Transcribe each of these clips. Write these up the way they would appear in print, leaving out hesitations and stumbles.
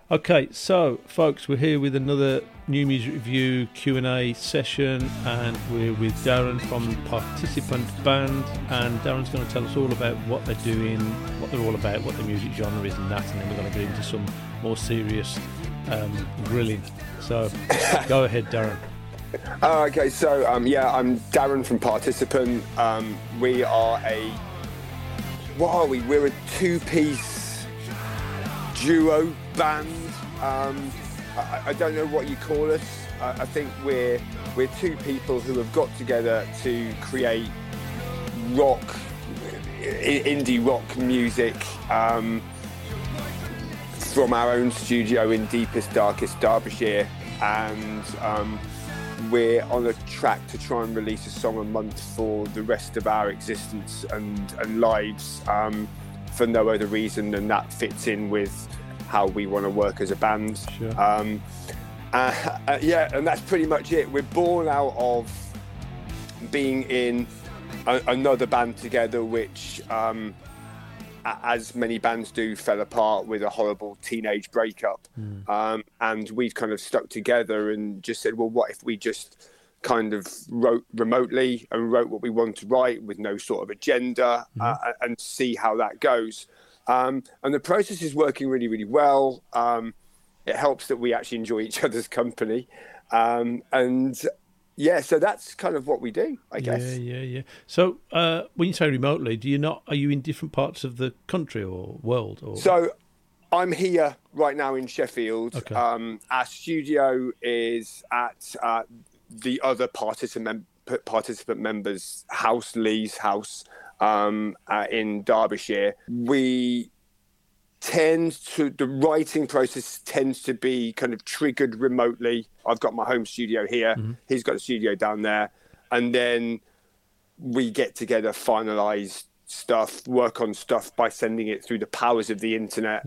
Okay, so folks, we're here with another new music review Q&A session, and we're with Darren from Participant Band, and Darren's going to tell us all about what they're doing, what they're all about, what the music genre is and that, and then we're going to get into some more serious grilling. So go ahead, Darren. Okay, so I'm Darren from Participant. We are what are we? We're a two-piece duo band. I don't know what you call us. I think we're two people who have got together to create rock, indie rock music from our own studio in deepest, darkest Derbyshire, and we're on a track to try and release a song a month for the rest of our existence and lives, for no other reason than that fits in with how we want to work as a band. Sure. And that's pretty much it. We're born out of being in another band together, which, as many bands do, fell apart with a horrible teenage breakup. And we've kind of stuck together and just said, well, what if we just kind of wrote remotely and wrote what we want to write with no sort of agenda, and see how that goes. And the process is working really, really well. It helps that we actually enjoy each other's company. So that's kind of what we do, I guess. Yeah. So when you say remotely, are you in different parts of the country or world? Or? So I'm here right now in Sheffield. Okay. Our studio is at the other participant members' house, Lee's house, in Derbyshire. The writing process tends to be kind of triggered remotely. I've got my home studio here. He's got a studio down there. And then we get together, finalize stuff, work on stuff by sending it through the powers of the internet.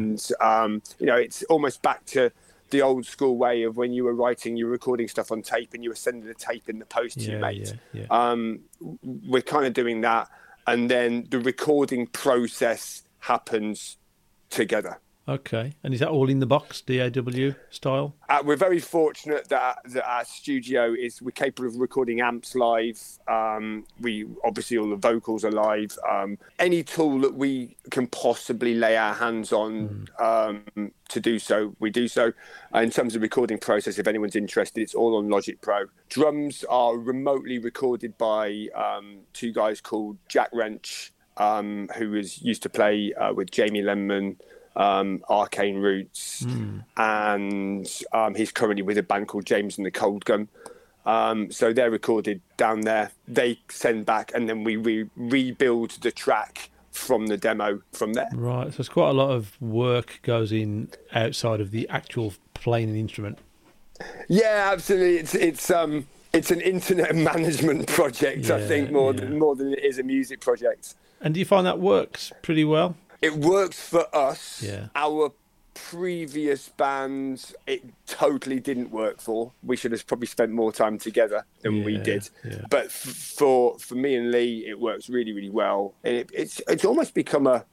It's almost back to the old school way of when you were writing, you were recording stuff on tape and you were sending the tape in the post to your mate. We're kind of doing that. And then the recording process happens together. Okay. And is that all in the box, DAW style? We're very fortunate that our studio we're capable of recording amps live. We obviously, all the vocals are live. Any tool that we can possibly lay our hands on to do so, we do so. In terms of recording process, if anyone's interested, it's all on Logic Pro. Drums are remotely recorded by two guys called Jack Wrench, who used to play with Jamie Lenman, Arcane Roots, and he's currently with a band called James and the Cold Gun. So they're recorded down there. They send back, and then we rebuild the track from the demo from there. Right, so it's quite a lot of work goes in outside of the actual playing an instrument. Yeah, absolutely. It's an internet management project, I think, more than it is a music project. And do you find that works pretty well? It works for us. Yeah. Our previous bands, it totally didn't work for. We should have probably spent more time together than we did. Yeah. But for me and Lee, it works really, really well. And it's almost become a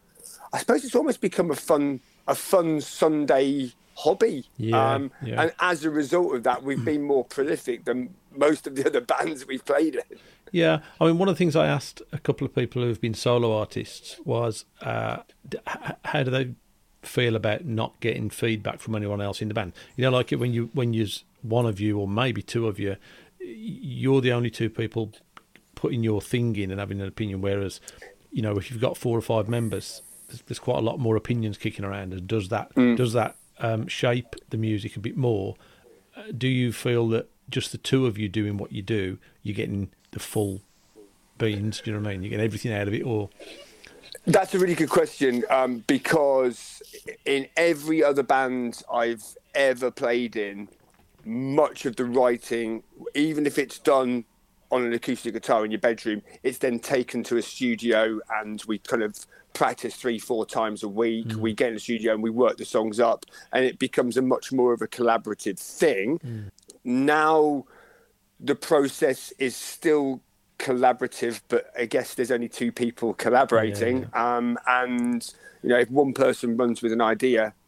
fun Sunday hobby. And as a result of that, we've been more prolific than most of the other bands we've played in. Yeah, I mean, one of the things I asked a couple of people who've been solo artists was, how do they feel about not getting feedback from anyone else in the band? Like when you one of you or maybe two of you, you're the only two people putting your thing in and having an opinion. Whereas, if you've got 4 or 5 members, there's quite a lot more opinions kicking around. And does that shape the music a bit more? Do you feel that just the two of you doing what you do, you're getting the full beans? Do you know what I mean? You get everything out of it, or? That's a really good question, because in every other band I've ever played in, much of the writing, even if it's done on an acoustic guitar in your bedroom, it's then taken to a studio and we kind of practice 3-4 times a week. We get in the studio and we work the songs up, and it becomes a much more of a collaborative thing. Now the process is still collaborative, but I guess there's only 2 people collaborating. And if one person runs with an idea,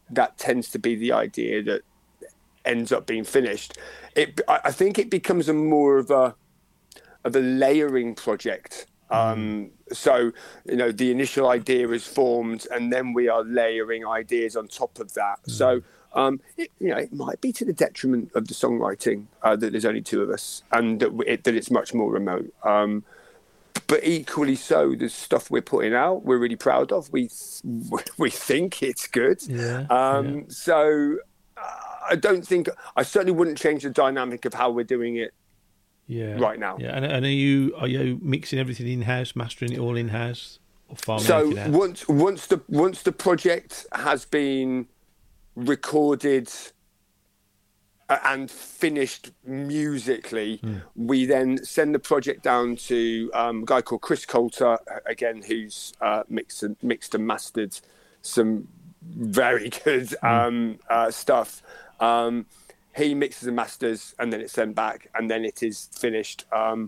that tends to be the idea that ends up being finished. I think it becomes a more of a layering project. So, the initial idea is formed, and then we are layering ideas on top of that. So, it might be to the detriment of the songwriting that there's only two of us, and that it's much more remote. But equally so, the stuff we're putting out, we're really proud of. We think it's good. So I certainly wouldn't change the dynamic of how we're doing it. Right now. Yeah, and are you mixing everything in house, mastering it all in house, or farming so it out? once the project has been recorded and finished musically, we then send the project down to a guy called Chris Coulter, again, who's mixed and mastered some very good stuff. He mixes and masters, and then it's sent back, and then it is finished.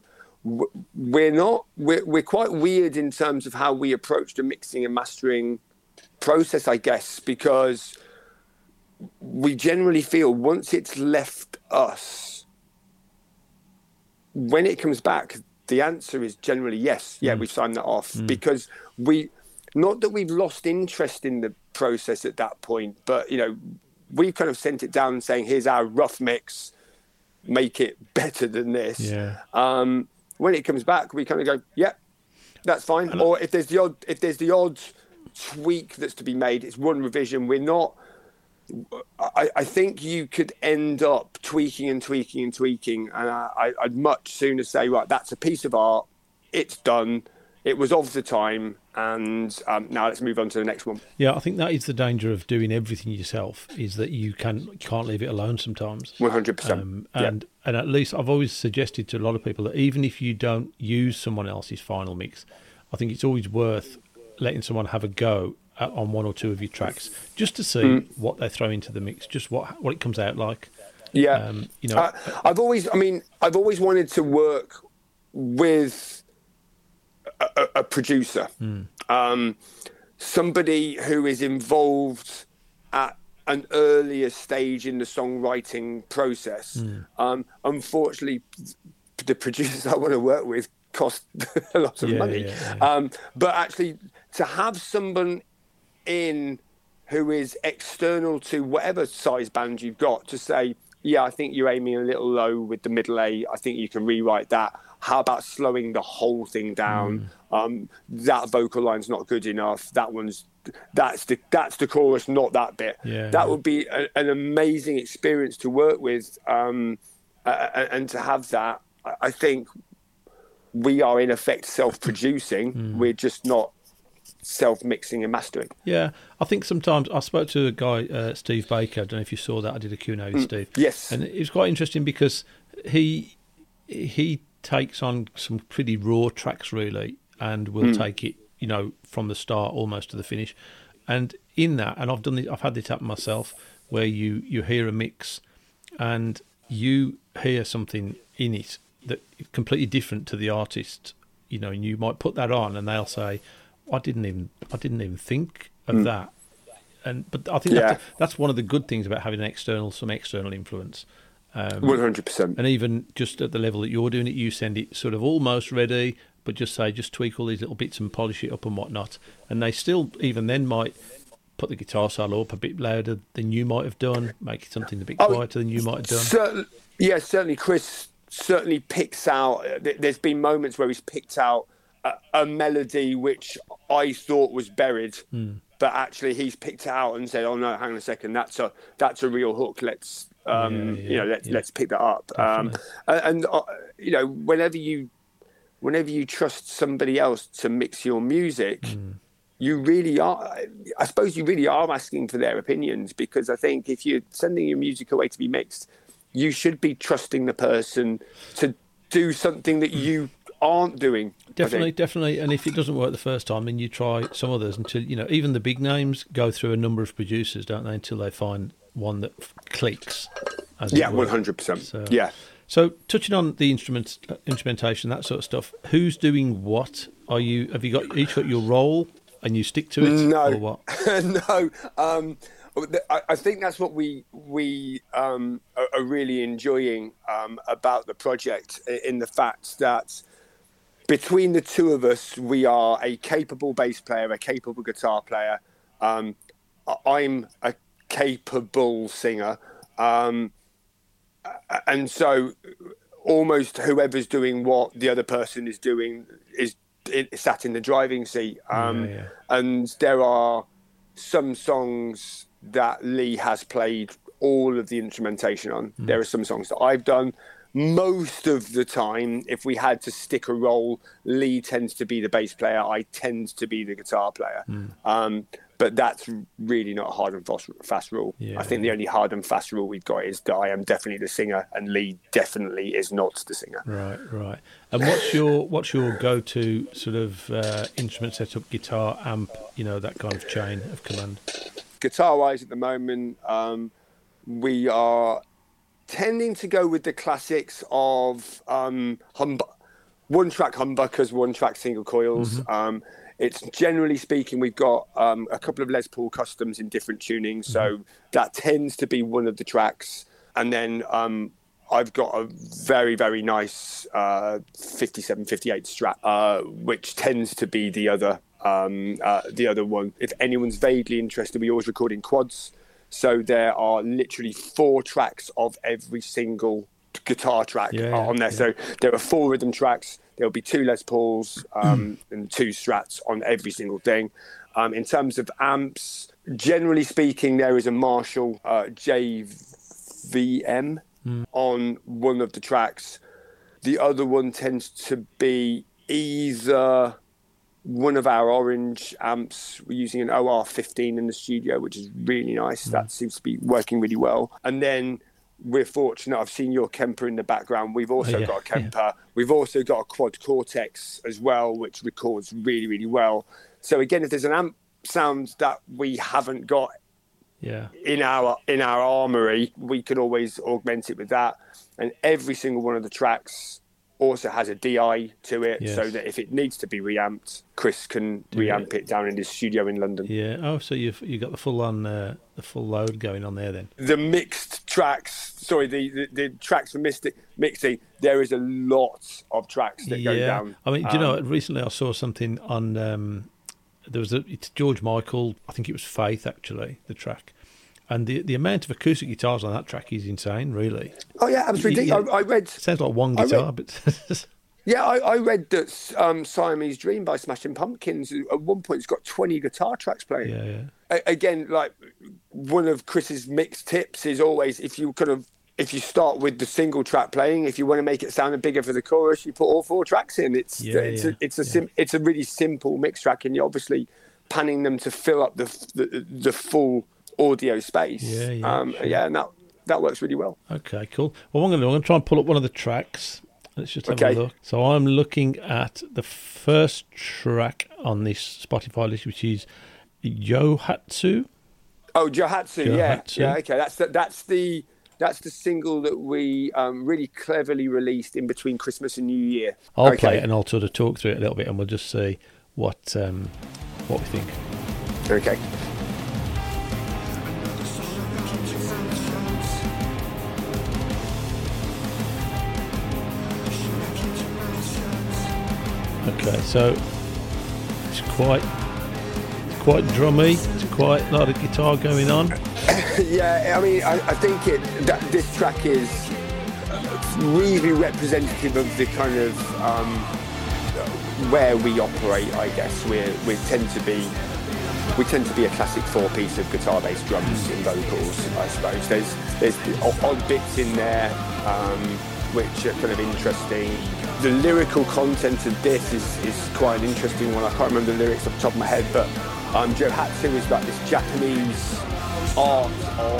We're quite weird in terms of how we approach the mixing and mastering process, I guess, because we generally feel once it's left us, when it comes back, the answer is generally yes. Yeah, we've signed that off because not that we've lost interest in the process at that point, but we've kind of sent it down saying, here's our rough mix, make it better than this. When it comes back, we kind of go, yeah, that's fine. Or if there's the odd tweak that's to be made, it's one revision. We're not, I think you could end up tweaking and tweaking and tweaking. And I'd much sooner say, right, that's a piece of art. It's done. It was of the time, and now let's move on to the next one. Yeah, I think that is the danger of doing everything yourself, is that you can't leave it alone sometimes. 100%. And at least I've always suggested to a lot of people that even if you don't use someone else's final mix, I think it's always worth letting someone have a go on one or two of your tracks, just to see what they throw into the mix, just what it comes out like. Yeah, I've always wanted to work with a producer, somebody who is involved at an earlier stage in the songwriting process. Unfortunately, the producers I want to work with cost a lot of money. But actually, to have someone in who is external to whatever size band you've got to say, yeah, I think you're aiming a little low with the middle A. I think you can rewrite that. How about slowing the whole thing down? That vocal line's not good enough. That's the chorus, not that bit. That would be an amazing experience to work with, and to have that. I think we are in effect self-producing. We're just not self-mixing and mastering. Yeah, I think sometimes I spoke to a guy, Steve Baker. I don't know if you saw that. I did a Q&A with Steve. Yes, and it was quite interesting because he takes on some pretty raw tracks really, and will take it, from the start almost to the finish. And in that, and I've had this happen myself, where you hear a mix and you hear something in it that is completely different to the artist, and you might put that on and they'll say, I didn't even think of that. But I think that's one of the good things about having some external influence. 100%. And even just at the level that you're doing it, you send it sort of almost ready, but just tweak all these little bits and polish it up and whatnot. And they still, even then, might put the guitar solo up a bit louder than you might have done, make it something a bit quieter than you might have done. Certainly Chris certainly picks out, there's been moments where he's picked out a melody which I thought was buried, but actually he's picked it out and said, oh no, hang on a second, that's a real hook, let's let's pick that up. Whenever you trust somebody else to mix your music, you really are, I suppose you really are asking for their opinions, because I think if you're sending your music away to be mixed, you should be trusting the person to do something that you aren't doing. Definitely. And if it doesn't work the first time, then you try some others until, even the big names go through a number of producers, don't they, until they find one that clicks. 100%. So touching on the instrumentation, that sort of stuff, who's doing what? Have you each got your role and you stick to it? No. Or what? No. I think that's what we are really enjoying about the project, in the fact that between the two of us, we are a capable bass player, a capable guitar player. I'm a capable singer. And so almost whoever's doing what the other person is doing is sat in the driving seat. And there are some songs that Lee has played all of the instrumentation on. There are some songs that I've done. Most of the time, if we had to stick a role, Lee tends to be the bass player. I tend to be the guitar player. But that's really not a hard and fast rule. I think the only hard and fast rule we've got is that I am definitely the singer and Lee definitely is not the singer. Right. And what's your go-to sort of instrument setup, guitar, amp, that kind of chain of command? Guitar-wise at the moment, we are tending to go with the classics of one-track humbuckers, one-track single coils. It's generally speaking, we've got a couple of Les Paul customs in different tunings, so that tends to be one of the tracks. And then I've got a very, very nice 57, 58 Strat, which tends to be the other one. If anyone's vaguely interested, we always record in quads. So there are literally 4 tracks of every single guitar track on there. So there are 4 rhythm tracks. There'll be 2 Les Pauls and 2 Strats on every single thing. In terms of amps, generally speaking, there is a Marshall JVM on one of the tracks. The other one tends to be either one of our Orange amps. We're using an OR15 in the studio, which is really nice. That seems to be working really well. And then we're fortunate. I've seen your Kemper in the background. We've also got a Kemper. We've also got a Quad Cortex as well, which records really, really well. So again, if there's an amp sound that we haven't got in our armory, we can always augment it with that. And every single one of the tracks also has a DI to it, so that if it needs to be reamped, Chris can reamp it down in his studio in London. So you've got the full load going on there then. The mixed tracks, the tracks for mixing, there is a lot of tracks that go down. I mean, do you know, recently I saw something on it's George Michael, I think it was Faith actually, the track. And the amount of acoustic guitars on that track is insane, really. Oh, yeah, absolutely. I read... Sounds like one guitar, but... I read that Siamese Dream by Smashing Pumpkins, at one point, it's got 20 guitar tracks playing. Again, like, one of Chris's mix tips is always, if you start with the single track playing, if you want to make it sound bigger for the chorus, you put all 4 tracks in. It's a really simple mix track, and you're obviously panning them to fill up the full audio space. Sure. And that works really well. Okay, cool. Well, I'm going to try and pull up one of the tracks. Let's just have a look. So I'm looking at the first track on this Spotify list, which is Yohatsu. Oh, Yohatsu. Yeah. Okay, that's the single that we really cleverly released in between Christmas and New Year. I'll play it and I'll sort of talk through it a little bit, and we'll just see what we think. Okay. Okay, so it's quite drummy. It's quite a lot of guitar going on. Yeah, I mean, I think this track is really representative of the kind of where we operate. I guess we tend to be a classic 4-piece of guitar, bass, drums, and vocals. I suppose there's odd bits in there which are kind of interesting. The lyrical content of this is quite an interesting one. I can't remember the lyrics off the top of my head, but Yohatsu is like this Japanese art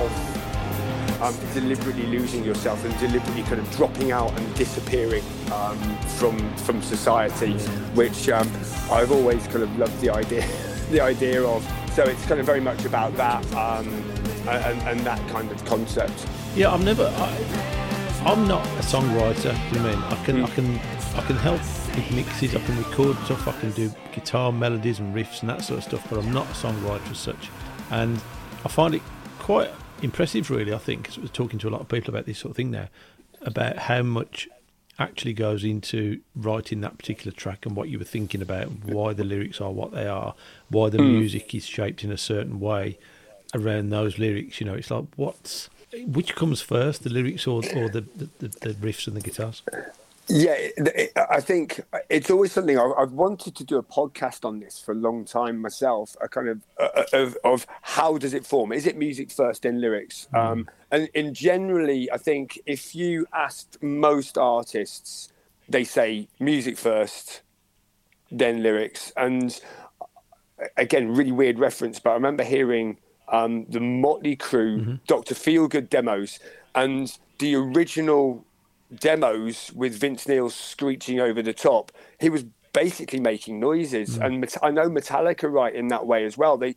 of deliberately losing yourself and deliberately kind of dropping out and disappearing from society, which I've always kind of loved the idea of. So it's kind of very much about that and that kind of concept. Yeah, I'm not a songwriter. You mean I can help with mixes, I can record stuff, I can do guitar melodies and riffs and that sort of stuff, but I'm not a songwriter as such. And I find it quite impressive, really, I think, because we're talking to a lot of people about this sort of thing now, about how much actually goes into writing that particular track and what you were thinking about, why the lyrics are what they are, why the music is shaped in a certain way around those lyrics. You know, it's like, which comes first, the lyrics or the riffs and the guitars? Yeah, I think it's always something I've wanted to do a podcast on this for a long time myself. A kind of how does it form? Is it music first, then lyrics? And generally, I think if you asked most artists, they say music first, then lyrics. And again, really weird reference, but I remember hearing the Motley Crue, Dr. Feelgood demos, and the original demos with Vince Neil screeching over the top. He was basically making noises, and I know Metallica write in that way as well. The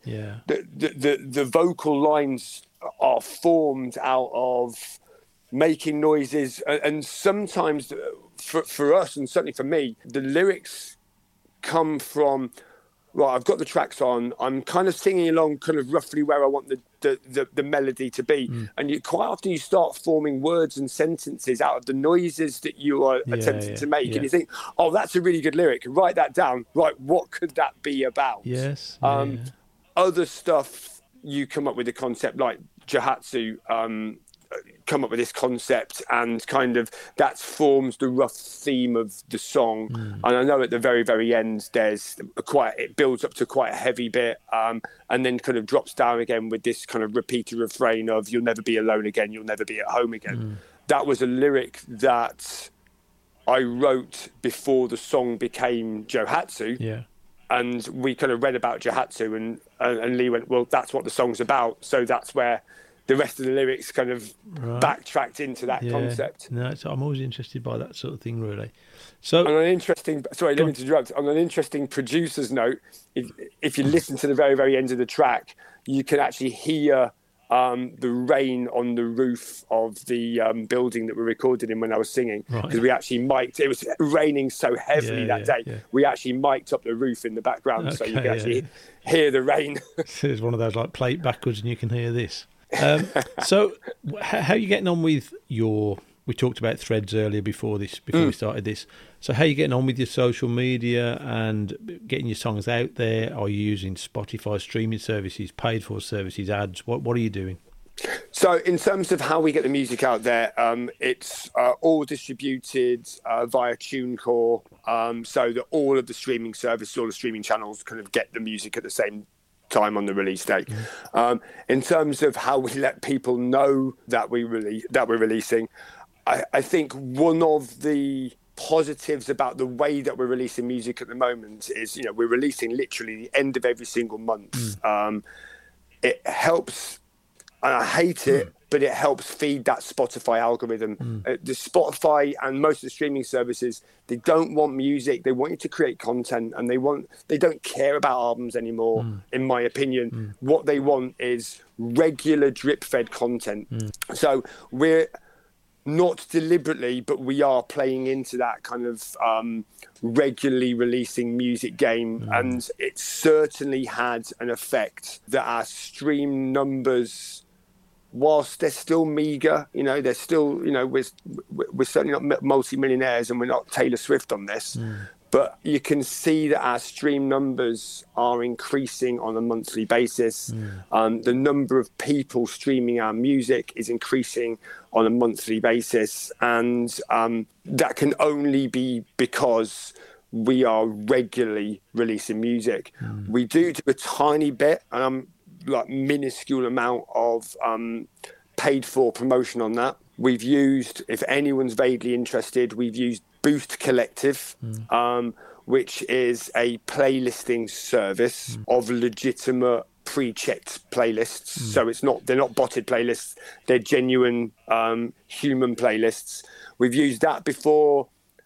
vocal lines are formed out of making noises, and sometimes for us, and certainly for me, the lyrics come from, right, I've got the tracks on, I'm kind of singing along kind of roughly where I want the melody to be. And quite often you start forming words and sentences out of the noises that you are attempting to make. And you think, oh, that's a really good lyric. Write that down. Right, what could that be about? Yes. Other stuff, you come up with a concept like Johatsu, come up with this concept, and kind of that forms the rough theme of the song. And I know at the very, very end, it builds up to quite a heavy bit, and then kind of drops down again with this kind of repeated refrain of "You'll never be alone again, you'll never be at home again." That was a lyric that I wrote before the song became Johatsu. Yeah. And we kind of read about Johatsu, and Lee went, well, that's what the song's about. So that's where the rest of the lyrics kind of backtracked into that concept. No, I'm always interested by that sort of thing, really. So, on an interesting, sorry, let me interrupt. On an interesting producer's note, if you listen to the very, very end of the track, you can actually hear the rain on the roof of the building that we recorded in when I was singing, because we actually mic'd. It was raining so heavily that day. Yeah. We actually mic'd up the roof in the background, so you can actually hear the rain. It's one of those like play it backwards and you can hear this. So how are you getting on with we talked about Threads earlier before we started this. So how are you getting on with your social media and getting your songs out there? Are you using Spotify streaming services, paid for services, ads? What are you doing? So in terms of how we get the music out there, it's all distributed via TuneCore, so that all of the streaming services, all the streaming channels kind of get the music at the same time on the release date. In terms of how we let people know that we're releasing, I think one of the positives about the way that we're releasing music at the moment is, we're releasing literally the end of every single month. It helps, and I hate it, but it helps feed that Spotify algorithm. The Spotify and most of the streaming services, they don't want music. They want you to create content, and they don't care about albums anymore, in my opinion. What they want is regular drip-fed content. So we're not deliberately, but we are playing into that kind of regularly releasing music game. And it certainly had an effect that our stream numbers, whilst they're still meager, they're still, we're certainly not multi-millionaires, and we're not Taylor Swift on this, but you can see that our stream numbers are increasing on a monthly basis. The number of people streaming our music is increasing on a monthly basis, and that can only be because we are regularly releasing music. We do a tiny bit, like minuscule amount of paid for promotion on that. We've used, if anyone's vaguely interested, we've used Boost Collective, which is a playlisting service of legitimate pre-checked playlists. So they're not botted playlists, they're genuine human playlists. We've used that before.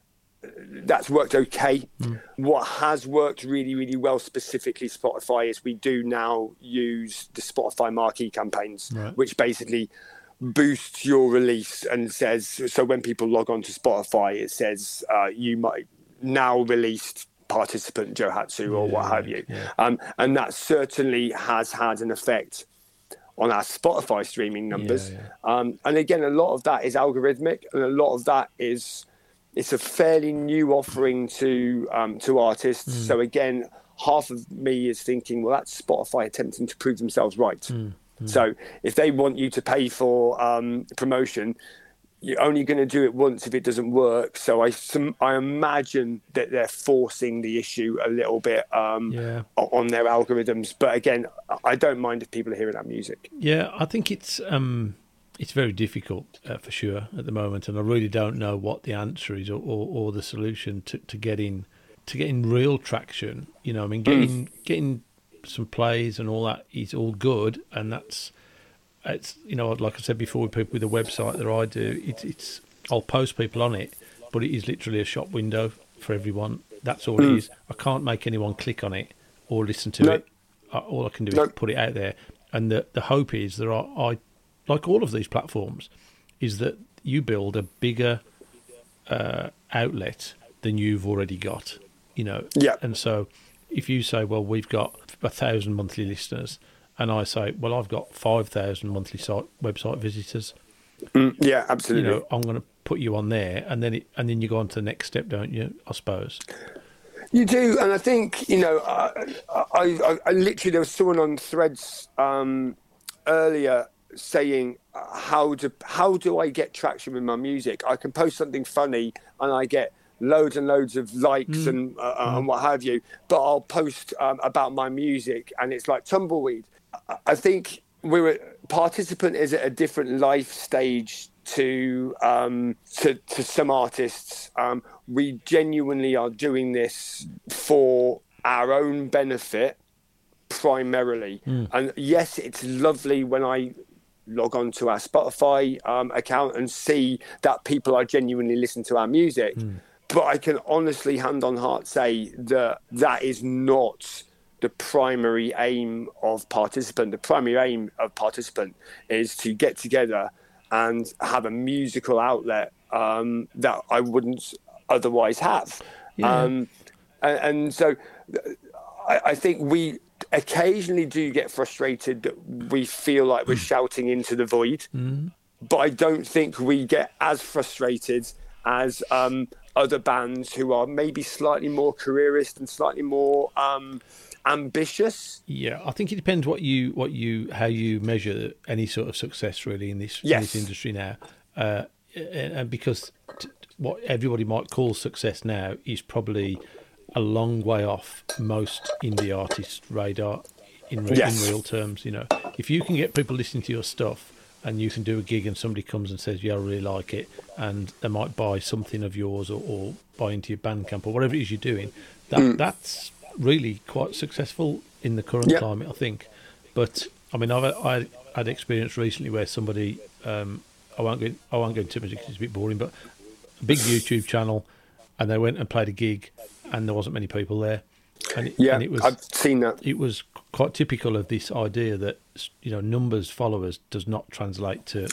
That's worked okay. What has worked really, really well, specifically Spotify, is we do now use the Spotify marquee campaigns, which basically boosts your release and says, so when people log on to Spotify, it says you might now released participant Johatsu or what have you. And that certainly has had an effect on our Spotify streaming numbers. Yeah. And again, a lot of that is algorithmic, and a lot of that is it's a fairly new offering to artists. So again, half of me is thinking, well, that's Spotify attempting to prove themselves right. So if they want you to pay for promotion, you're only going to do it once if it doesn't work. So I imagine that they're forcing the issue a little bit on their algorithms. But again, I don't mind if people are hearing that music. Yeah, I think it's very difficult for sure at the moment, and I really don't know what the answer is or the solution to getting real traction. You know, I mean, getting some plays and all that is all good, and it's you know, like I said before, with people with a website that I do, it's I'll post people on it, but it is literally a shop window for everyone. That's all it is. I can't make anyone click on it or listen to it. All I can do is put it out there, and the hope is that I like all of these platforms, is that you build a bigger outlet than you've already got. You know, and so if you say, well, we've got 1,000 monthly listeners, and I say, well, I've got 5,000 monthly website visitors. Yeah, absolutely. You know, I'm going to put you on there, and then you go on to the next step, don't you? I suppose. You do, and I think, you know, I literally, there was someone on Threads earlier saying, how do I get traction with my music? I can post something funny and I get loads and loads of likes and what have you, but I'll post about my music and it's like tumbleweed. I think Participant is at a different life stage to some artists. We genuinely are doing this for our own benefit primarily. And yes, it's lovely when I log on to our Spotify account and see that people are genuinely listening to our music. But I can honestly, hand on heart, say that is not the primary aim of Participant. The primary aim of Participant is to get together and have a musical outlet that I wouldn't otherwise have. And so I think we occasionally do get frustrated that we feel like we're shouting into the void, but I don't think we get as frustrated as other bands who are maybe slightly more careerist and slightly more ambitious. Yeah, I think it depends how you measure any sort of success really in this industry now, and because what everybody might call success now is probably a long way off most indie artists' radar in real terms. You know, if you can get people listening to your stuff and you can do a gig and somebody comes and says, yeah, I really like it, and they might buy something of yours or buy into your Bandcamp or whatever it is you're doing, that's really quite successful in the current climate, I think. But I mean, I had experience recently where somebody, I won't go into much because it's a bit boring, but a big YouTube channel, and they went and played a gig, and there wasn't many people there. And it was, I've seen that. It was quite typical of this idea that, you know, numbers, followers does not translate to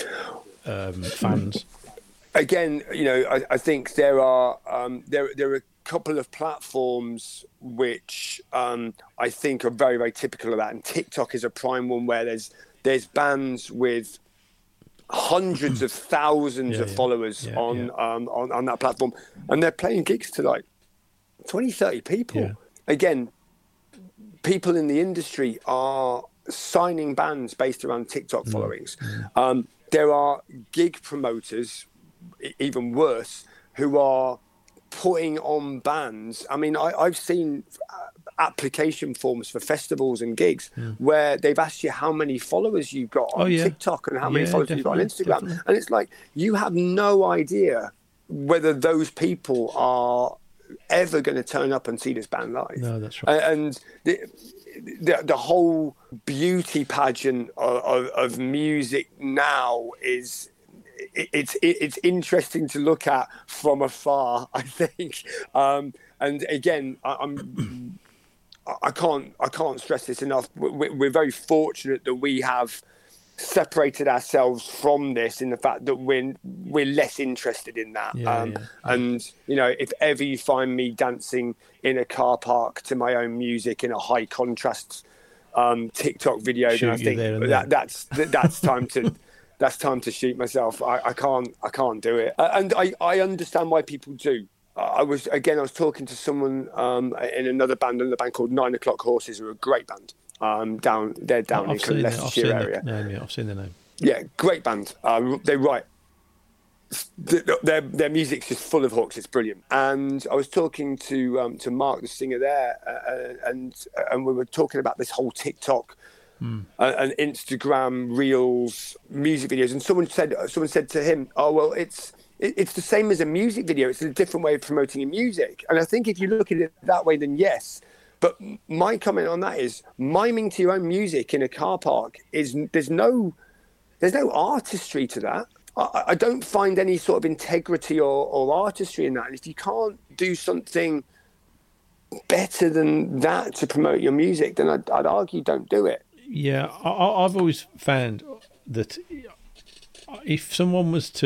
fans. Again, you know, I think there are a couple of platforms which I think are very, very typical of that, and TikTok is a prime one where there's bands with hundreds of thousands of followers on that platform, and they're playing gigs to like 20, 30 people. Again, people in the industry are signing bands based around TikTok followings. There are gig promoters, even worse, who are putting on bands. I mean, I've seen application forms for festivals and gigs where they've asked you how many followers you've got on TikTok and how many followers you've got on Instagram. Definitely. And it's like, you have no idea whether those people are ever going to turn up and see this band live. No, that's right. And the whole beauty pageant of music now is it's interesting to look at from afar, I think. And again, I can't stress this enough. We're very fortunate that we have separated ourselves from this in the fact that we're less interested in that. And you know, if ever you find me dancing in a car park to my own music in a high contrast TikTok videos, Shoot and I you there and think that's time to that's time to shoot myself. I can't do it, and I understand why people do. I was talking to someone in another band called 9 O'Clock Horses, who are a great band. Down in Leicestershire area. I've seen the name. Yeah, great band. They write. Their music's just full of hooks. It's brilliant. And I was talking to Mark, the singer there, and we were talking about this whole TikTok and Instagram Reels music videos. And someone said to him, "Oh well, it's the same as a music video. It's a different way of promoting your music." And I think if you look at it that way, then yes. But my comment on that is miming to your own music in a car park there's no artistry to that. I don't find any sort of integrity or artistry in that. And if you can't do something better than that to promote your music, then I'd argue don't do it. Yeah, I've always found that if you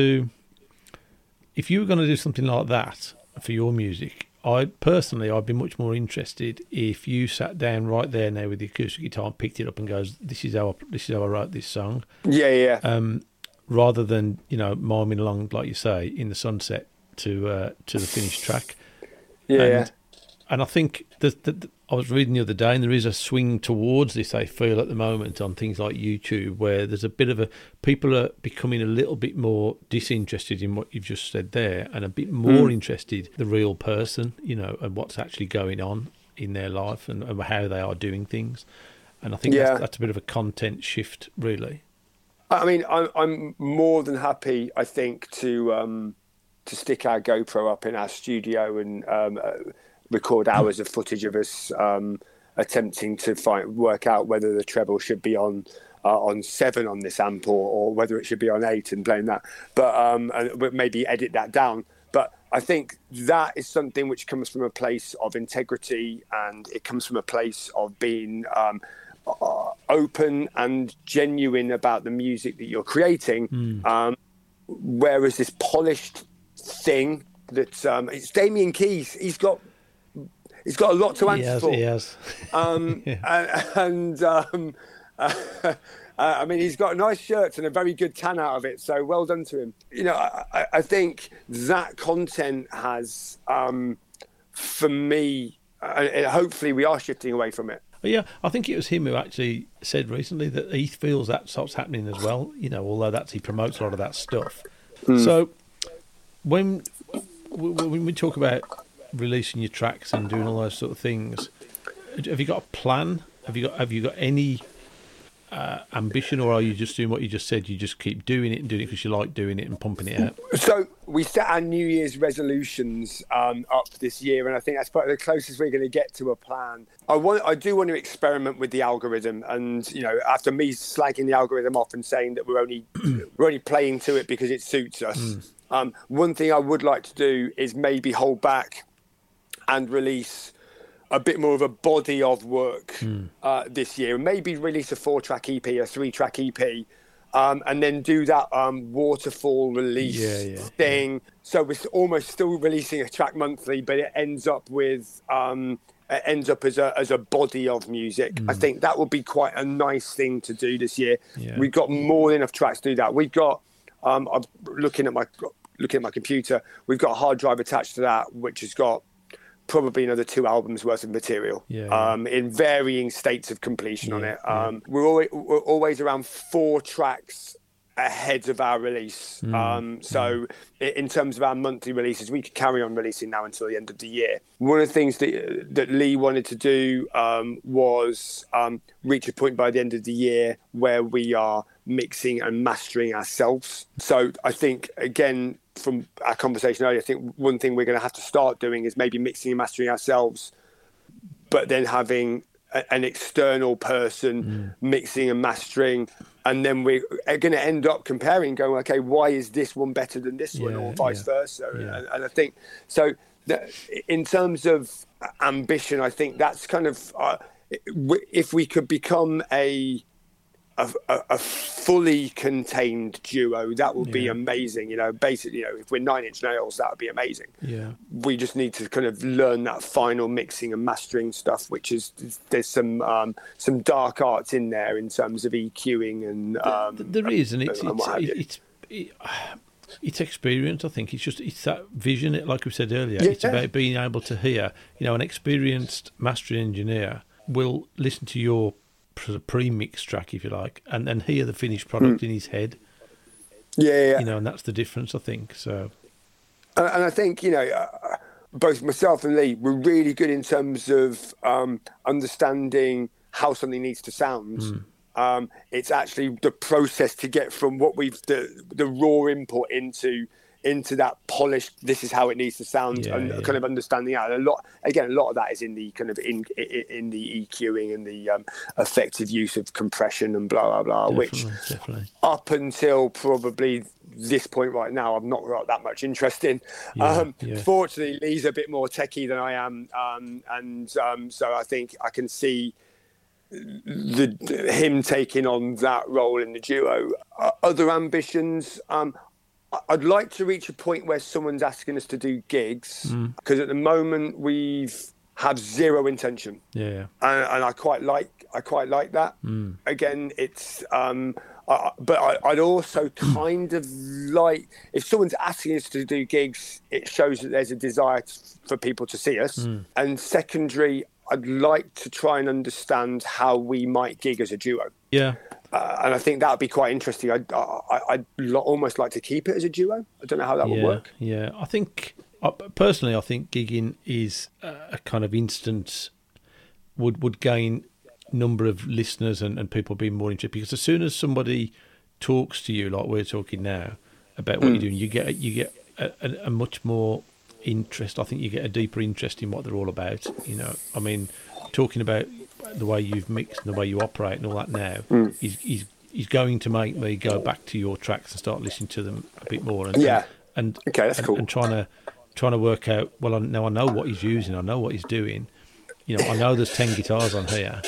were going to do something like that for your music, I'd be much more interested if you sat down right there now with the acoustic guitar and picked it up and goes, "This is how I wrote this song." Yeah. Rather than miming along like you say in the sunset to the finished track. Yeah. And I think that I was reading the other day, and there is a swing towards this, I feel, at the moment on things like YouTube, where there's a bit of people are becoming a little bit more disinterested in what you've just said there, and a bit more interested the real person, and what's actually going on in their life and how they are doing things. And I think that's a bit of a content shift, really. I mean, I'm more than happy, I think, to stick our GoPro up in our studio and record hours of footage of us attempting to work out whether the treble should be on 7 on this amp or whether it should be on 8 and playing that. But maybe edit that down. But I think that is something which comes from a place of integrity, and it comes from a place of being open and genuine about the music that you're creating. Whereas this polished thing that it's Damien Keys, he's got a lot to answer for. He has. I mean, he's got nice shirts and a very good tan out of it, so well done to him. I think that content has, for me, hopefully we are shifting away from it. Yeah, I think it was him who actually said recently that he feels that's what's happening as well, although he promotes a lot of that stuff. So when we talk about releasing your tracks and doing all those sort of things, have you got a plan? Have you got any ambition, or are you just doing what you just said? You just keep doing it because you like doing it and pumping it out. So we set our New Year's resolutions up this year, and I think that's probably the closest we're going to get to a plan. I do want to experiment with the algorithm, and after me slagging the algorithm off and saying that we're only playing to it because it suits us. One thing I would like to do is maybe hold back and release a bit more of a body of work this year. Maybe release a 4-track EP, a 3-track EP, and then do that waterfall release thing. So we're almost still releasing a track monthly, but it ends up as a body of music. I think that would be quite a nice thing to do this year. We've got more than enough tracks to do that. We've got I'm looking at my computer. We've got a hard drive attached to that, which has got probably another 2 albums worth of material in varying states of completion on it. We're always around 4 tracks ahead of our release. So in terms of our monthly releases, we could carry on releasing now until the end of the year. One of the things that Lee wanted to do was reach a point by the end of the year where we are mixing and mastering ourselves. So I think, again, from our conversation earlier, I think one thing we're going to have to start doing is maybe mixing and mastering ourselves, but then having an external person mixing and mastering, and then we're going to end up comparing, going, okay, why is this one better than this one, or vice versa? And I think so. In terms of ambition, I think that's kind of if we could become a a fully contained duo, that would be amazing. Basically, if we're Nine Inch Nails, that would be amazing. Yeah. We just need to kind of learn that final mixing and mastering stuff, which is there's some dark arts in there in terms of EQing and there is, and it's experience. I think it's that vision. Like we said earlier, it's about being able to hear. An experienced mastering engineer will listen to your pre-mix track, if you like, and then hear the finished product in his head. Yeah. And that's the difference, I think. So, and I think both myself and Lee were really good in terms of understanding how something needs to sound. It's actually the process to get from what the raw input into that polished, this is how it needs to sound, kind of understanding that. A lot of that is in the kind of in the EQing and the effective use of compression and blah blah blah. Definitely. Up until probably this point right now, I've not got that much interest in. Fortunately, Lee's a bit more techie than I am, and so I think I can see him taking on that role in the duo. Other ambitions. I'd like to reach a point where someone's asking us to do gigs, because at the moment have zero intention. And I quite like that. Again, it's but I'd also kind of like, if someone's asking us to do gigs, it shows that there's a desire for people to see us. And secondary, I'd like to try and understand how we might gig as a duo. And I think that would be quite interesting. I'd almost like to keep it as a duo. I don't know how that would work. I think, personally, I think gigging is a kind of instant, would gain number of listeners and people being more interested, because as soon as somebody talks to you, like we're talking now, about what you're doing, you get a much more interest. I think you get a deeper interest in what they're all about. I mean, talking about the way you've mixed and the way you operate and all that now is going to make me go back to your tracks and start listening to them a bit more. And okay, that's cool. And trying to work out. Well, I know what he's using. I know what he's doing. I know there's 10 guitars on here.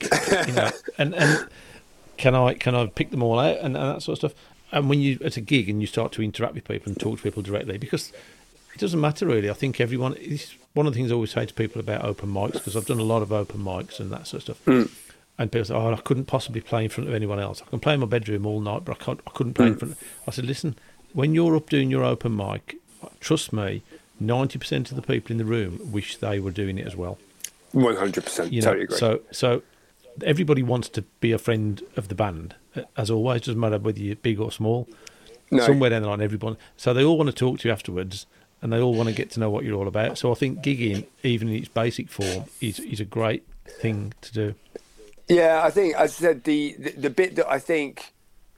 And can I pick them all out and that sort of stuff. And when you at a gig and you start to interact with people and talk to people directly, because it doesn't matter really. I think everyone. It's one of the things I always say to people about open mics, because I've done a lot of open mics and that sort of stuff. And people say, I couldn't possibly play in front of anyone else. I can play in my bedroom all night, but I couldn't play in front. I said, listen, when you're up doing your open mic, trust me, 90% of the people in the room wish they were doing it as well. 100%. Totally agree. So everybody wants to be a friend of the band, as always. Doesn't matter whether you're big or small. No. Somewhere down the line, everyone. So they all want to talk to you afterwards, and they all want to get to know what you're all about. So I think gigging, even in its basic form, is a great thing to do. Yeah, I think, as I said, the bit that I think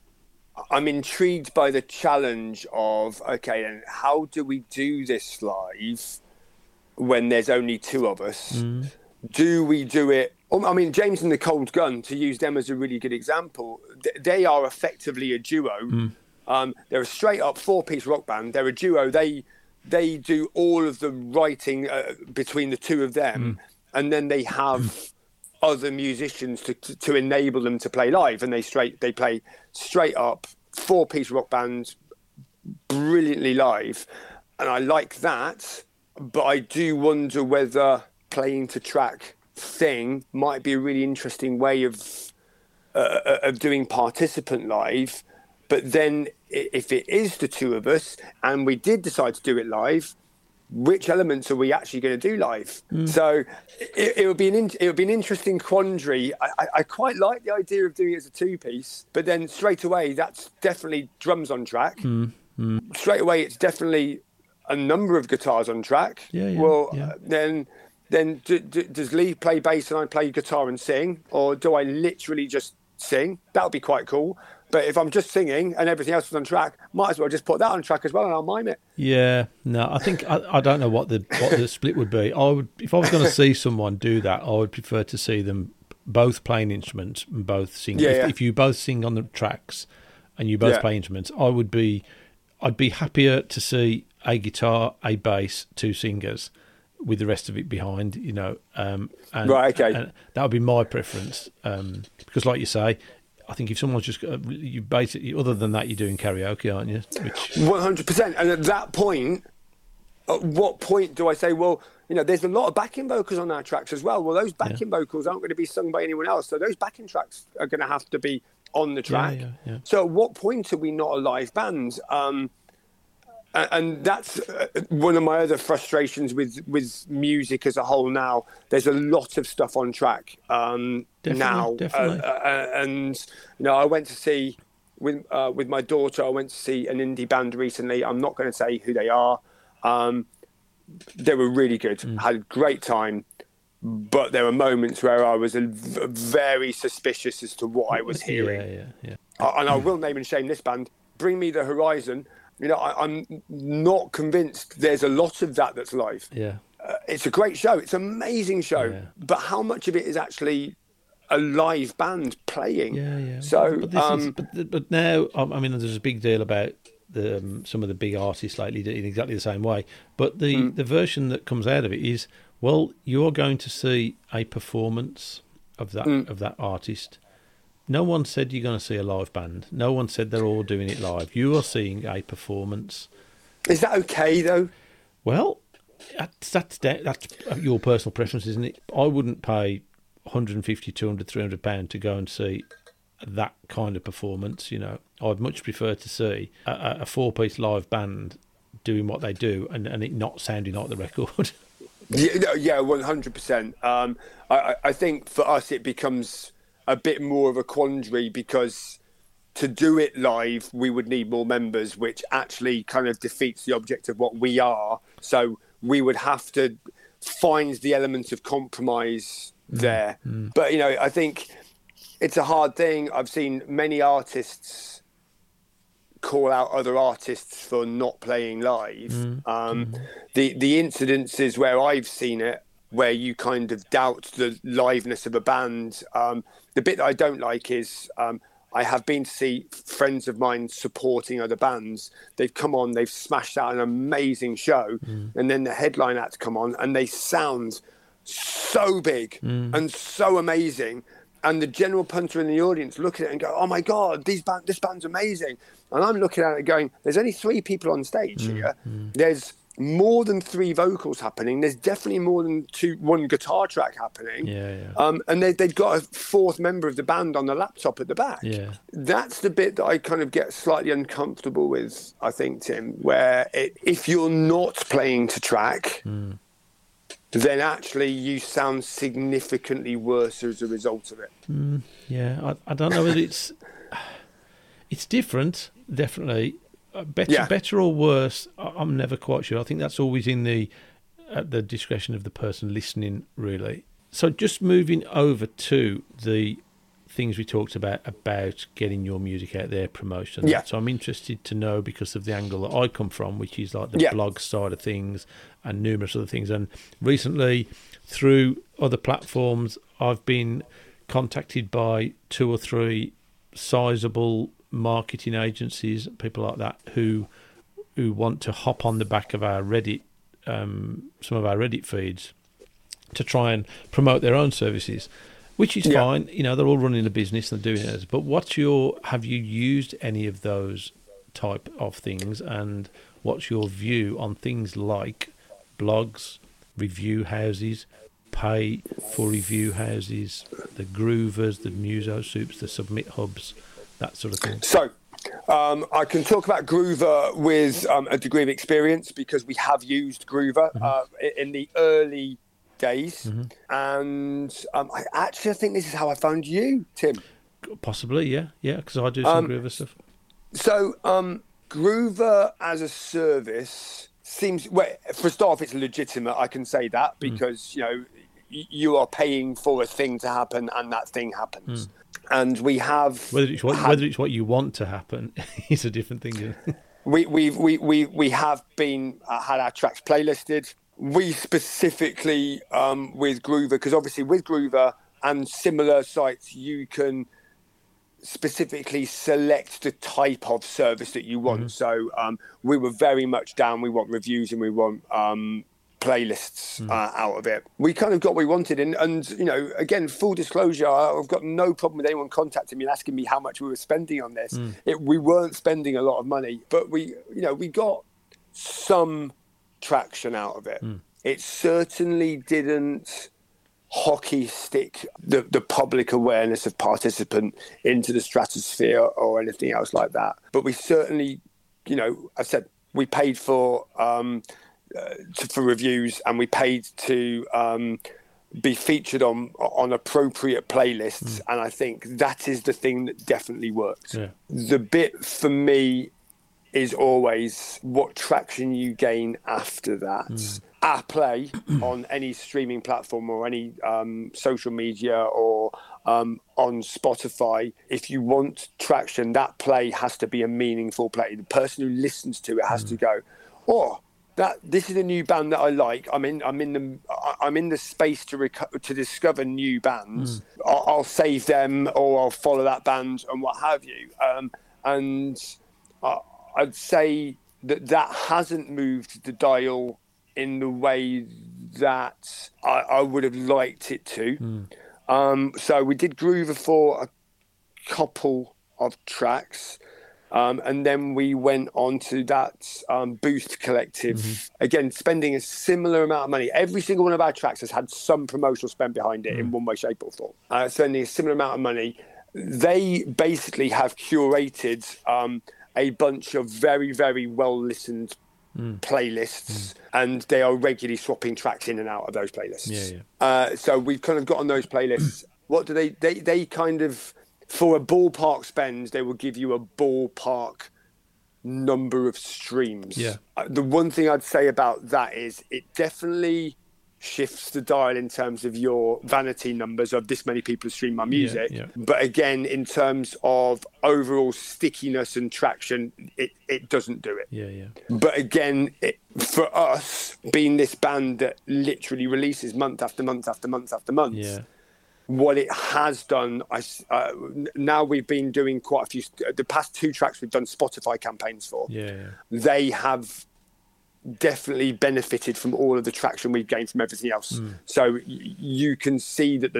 I'm intrigued by the challenge of, okay, then how do we do this live when there's only two of us? Do we do it? I mean, James and the Cold Gun, to use them as a really good example, they are effectively a duo. They're a straight up 4-piece rock band. They're a duo. They do all of the writing between the two of them, and then they have other musicians to enable them to play live, and they play straight up 4-piece rock band brilliantly live, and I like that. But I do wonder whether playing to track thing might be a really interesting way of doing participant live. But then if it is the two of us and we did decide to do it live, which elements are we actually going to do live? So it would be an interesting quandary. I quite like the idea of doing it as a 2-piece, but then straight away that's definitely drums on track. Straight away it's definitely a number of guitars on track. Then does Lee play bass and I play guitar and sing, or do I literally just sing? That would be quite cool. But if I'm just singing and everything else is on track, might as well just put that on track as well, and I'll mime it. Yeah, no, I think I don't know what the split would be. If I was going to see someone do that, I would prefer to see them both playing instruments and both singing. If you both sing on the tracks and you both play instruments, I'd be happier to see a guitar, a bass, 2 singers, with the rest of it behind. And right, okay. And that would be my preference, because, like you say, I think if someone's just you basically, other than that, you're doing karaoke, aren't you? 100%. And at that point, at what point do I say, well, there's a lot of backing vocals on our tracks as well. Well, those backing vocals aren't going to be sung by anyone else. So those backing tracks are going to have to be on the track. Yeah. So at what point are we not a live band? And that's one of my other frustrations with music as a whole now. There's a lot of stuff on track now. Definitely. And, I went to see, with my daughter, I went to see an indie band recently. I'm not going to say who they are. They were really good. Had a great time. But there were moments where I was very suspicious as to what I was hearing. Yeah. And I will name and shame this band, Bring Me the Horizon. I'm not convinced there's a lot of that's live. Yeah. It's a great show. It's an amazing show. Yeah. But how much of it is actually a live band playing? Yeah. So, but now, I mean, there's a big deal about some of the big artists lately in exactly the same way. But the version that comes out of it is, well, you're going to see a performance of that artist. No one said you're going to see a live band. No one said they're all doing it live. You are seeing a performance. Is that okay, though? Well, that's your personal preference, isn't it? I wouldn't pay 150, 200, 300 pounds to go and see that kind of performance. I'd much prefer to see a 4-piece live band doing what they do and it not sounding like the record. Yeah, 100%. I think for us it becomes a bit more of a quandary because to do it live, we would need more members, which actually kind of defeats the object of what we are. So we would have to find the element of compromise there. But, I think it's a hard thing. I've seen many artists call out other artists for not playing live. The incidences where I've seen it, where you kind of doubt the liveness of a band. The bit that I don't like is I have been to see friends of mine supporting other bands. They've come on, they've smashed out an amazing show, and then the headline acts come on and they sound so big and so amazing. And the general punter in the audience look at it and go, oh my God, this band's amazing. And I'm looking at it going, there's only 3 people on stage here. There's more than 3 vocals happening. There's definitely more than 1 guitar track happening. And they've got a 4th member of the band on the laptop at the back. That's the bit that I kind of get slightly uncomfortable with, I think, Tim, where if you're not playing to track, then actually you sound significantly worse as a result of it. I don't know whether it's different, definitely. Better or worse, I'm never quite sure. I think that's always at the discretion of the person listening, really. So just moving over to the things we talked about getting your music out there, promotion. So I'm interested to know, because of the angle that I come from, which is like the blog side of things and numerous other things. And recently, through other platforms, I've been contacted by 2 or 3 sizable marketing agencies, people like that, who want to hop on the back of our Reddit, some of our Reddit feeds, to try and promote their own services, which is fine. They're all running a business and doing it. But have you used any of those type of things, and what's your view on things like blogs, review houses, pay for review houses, the Groovers, the Muso Soups, the Submit Hubs, that sort of thing? So I can talk about Groover with a degree of experience, because we have used Groover in the early days. And I actually think this is how I found you, Tim. Possibly, yeah, because I do some Groover stuff. So Groover as a service seems, well, for a start off, it's legitimate. I can say that because you are paying for a thing to happen, and that thing happens. And we have whether it's what you want to happen is a different thing. We have been had our tracks playlisted. We specifically with Groover, because obviously with Groover and similar sites, you can specifically select the type of service that you want. So we were very much down. We want reviews and we want playlists out of it. We kind of got what we wanted, and you know, again, full disclosure, I've got no problem with anyone contacting me and asking me how much we were spending on this. We weren't spending a lot of money, but we got some traction out of it. It certainly didn't hockey stick the public awareness of Participant into the stratosphere or anything else like that. But we certainly, you know, I said we paid for reviews, and we paid to be featured on appropriate playlists, and I think that is the thing that definitely works. The bit for me is always what traction you gain after that. Our play on any streaming platform or any social media or on Spotify, if you want traction, that play has to be a meaningful play. The person who listens to it has to go, oh, this is a new band that I like. I'm in the space to discover new bands. I'll save them, or I'll follow that band and what have you. And I'd say that hasn't moved the dial in the way that I would have liked it to. So we did Groover for a couple of tracks. And then we went on to that Boost Collective, again, spending a similar amount of money. Every single one of our tracks has had some promotional spend behind it in one way, shape or form. Spending a similar amount of money. They basically have curated a bunch of very, very well-listened playlists, and they are regularly swapping tracks in and out of those playlists. So we've kind of got on those playlists. What do they kind of... For a ballpark spend, they will give you a ballpark number of streams. The one thing I'd say about that is it definitely shifts the dial in terms of your vanity numbers of this many people stream my music. But again, in terms of overall stickiness and traction, it doesn't do it. But again, for us, being this band that literally releases month after month after month after month, what it has done, now we've been doing quite a few. The past 2 tracks we've done Spotify campaigns for. They have definitely benefited from all of the traction we've gained from everything else. So you can see that